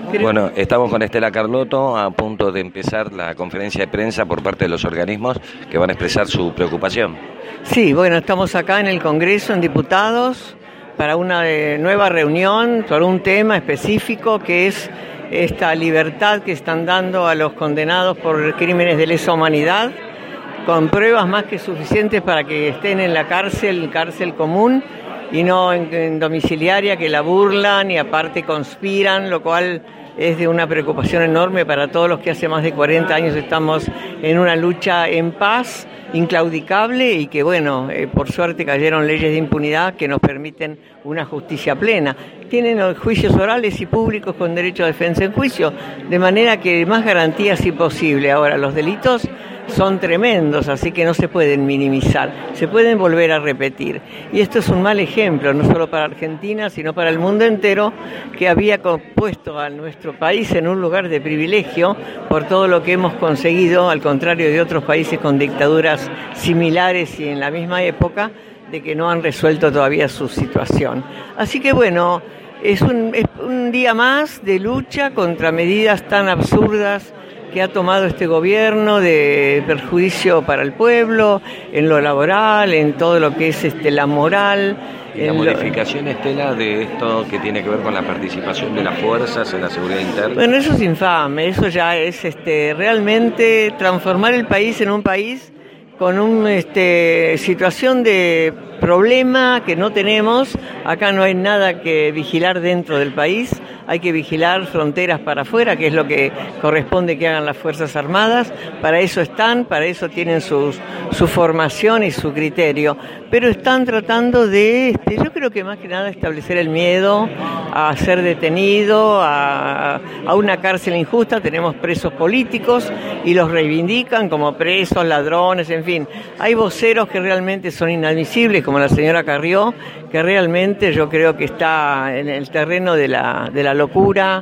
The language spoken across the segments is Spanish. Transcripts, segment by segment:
Bueno, estamos con Estela Carlotto a punto de empezar la conferencia de prensa por parte de los organismos que van a expresar su preocupación. Sí, bueno, estamos acá en el Congreso, en Diputados, para una nueva reunión sobre un tema específico que es esta libertad que están dando a los condenados por crímenes de lesa humanidad, con pruebas más que suficientes para que estén en la cárcel común y no en domiciliaria, que la burlan y aparte conspiran, lo cual es de una preocupación enorme para todos los que hace más de 40 años estamos en una lucha en paz, inclaudicable, y que bueno, por suerte cayeron leyes de impunidad que nos permiten una justicia plena. Tienen los juicios orales y públicos con derecho a defensa en juicio, de manera que más garantías si posible. Ahora, los delitos son tremendos, así que no se pueden minimizar, se pueden volver a repetir. Y esto es un mal ejemplo, no solo para Argentina, sino para el mundo entero, que había puesto a nuestro país en un lugar de privilegio por todo lo que hemos conseguido, al contrario de otros países con dictaduras similares y en la misma época, de que no han resuelto todavía su situación. Así que bueno, es un día más de lucha contra medidas tan absurdas que ha tomado este gobierno de perjuicio para el pueblo, en lo laboral, en todo lo que es la moral. ¿Y la modificación, Estela, de esto que tiene que ver con la participación de las fuerzas en la seguridad interna? Bueno, eso es infame, eso ya es realmente transformar el país en un país con una situación de problema que no tenemos. Acá no hay nada que vigilar dentro del país, hay que vigilar fronteras para afuera, que es lo que corresponde que hagan las Fuerzas Armadas. Para eso están, para eso tienen su formación y su criterio. Pero están tratando de, yo creo que más que nada establecer el miedo a ser detenido, a una cárcel injusta. Tenemos presos políticos y los reivindican como presos, ladrones, en fin. Hay voceros que realmente son inadmisibles, como la señora Carrió, que realmente yo creo que está en el terreno de la locura,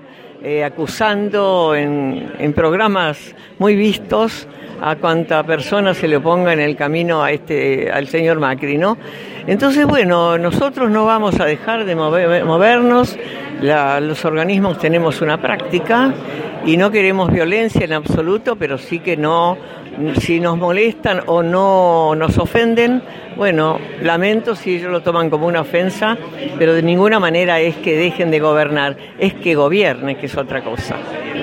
acusando en programas muy vistos a cuanta persona se le oponga en el camino al señor Macri, ¿no? Entonces, bueno, nosotros no vamos a dejar de movernos. Los organismos tenemos una práctica y no queremos violencia en absoluto, pero sí que no, si nos molestan o no nos ofenden, bueno, lamento si ellos lo toman como una ofensa, pero de ninguna manera es que dejen de gobernar, es que gobiernen, que es otra cosa.